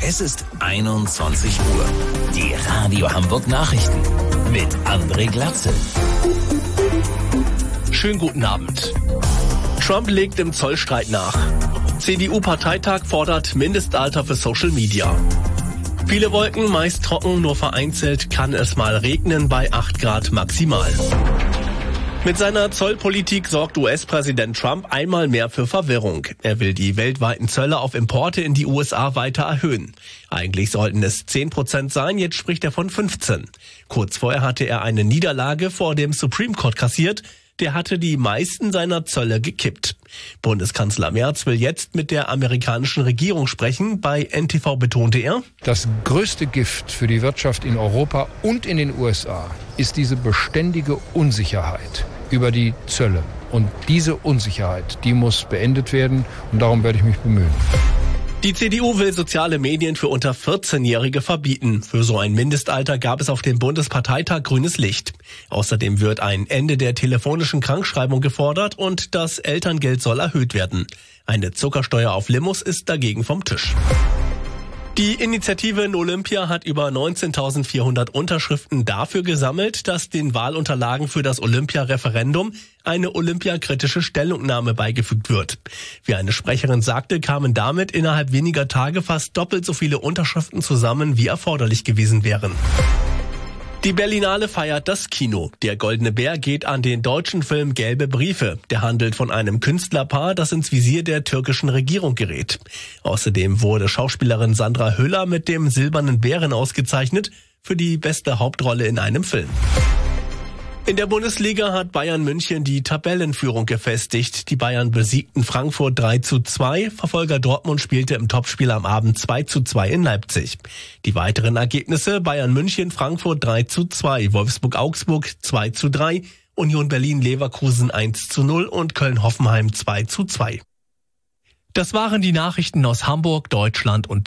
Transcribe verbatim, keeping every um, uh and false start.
Es ist einundzwanzig Uhr. Die Radio Hamburg Nachrichten mit André Glatzel. Schönen guten Abend. Trump legt im Zollstreit nach. C D U-Parteitag fordert Mindestalter für Social Media. Viele Wolken, meist trocken, nur vereinzelt kann es mal regnen bei acht Grad maximal. Mit seiner Zollpolitik sorgt U S-Präsident Trump einmal mehr für Verwirrung. Er will die weltweiten Zölle auf Importe in die U S A weiter erhöhen. Eigentlich sollten es zehn Prozent sein, jetzt spricht er von fünfzehn. Kurz vorher hatte er eine Niederlage vor dem Supreme Court kassiert. Der hatte die meisten seiner Zölle gekippt. Bundeskanzler Merz will jetzt mit der amerikanischen Regierung sprechen. Bei N T V betonte er: Das größte Gift für die Wirtschaft in Europa und in den U S A ist diese beständige Unsicherheit über die Zölle. Und diese Unsicherheit, die muss beendet werden und darum werde ich mich bemühen. Die C D U will soziale Medien für unter vierzehnjährige verbieten. Für so ein Mindestalter gab es auf dem Bundesparteitag grünes Licht. Außerdem wird ein Ende der telefonischen Krankschreibung gefordert und das Elterngeld soll erhöht werden. Eine Zuckersteuer auf Limos ist dagegen vom Tisch. Die Initiative in Olympia hat über neunzehntausendvierhundert Unterschriften dafür gesammelt, dass den Wahlunterlagen für das Olympia-Referendum eine olympiakritische Stellungnahme beigefügt wird. Wie eine Sprecherin sagte, kamen damit innerhalb weniger Tage fast doppelt so viele Unterschriften zusammen, wie erforderlich gewesen wären. Die Berlinale feiert das Kino. Der Goldene Bär geht an den deutschen Film Gelbe Briefe. Der handelt von einem Künstlerpaar, das ins Visier der türkischen Regierung gerät. Außerdem wurde Schauspielerin Sandra Hüller mit dem Silbernen Bären ausgezeichnet für die beste Hauptrolle in einem Film. In der Bundesliga hat Bayern München die Tabellenführung gefestigt. Die Bayern besiegten Frankfurt drei zu zwei. Verfolger Dortmund spielte im Topspiel am Abend zwei zu zwei in Leipzig. Die weiteren Ergebnisse: Bayern München, Frankfurt drei zu zwei, Wolfsburg Augsburg zwei zu drei, Union Berlin Leverkusen eins zu null und Köln Hoffenheim zwei zu zwei. Das waren die Nachrichten aus Hamburg, Deutschland und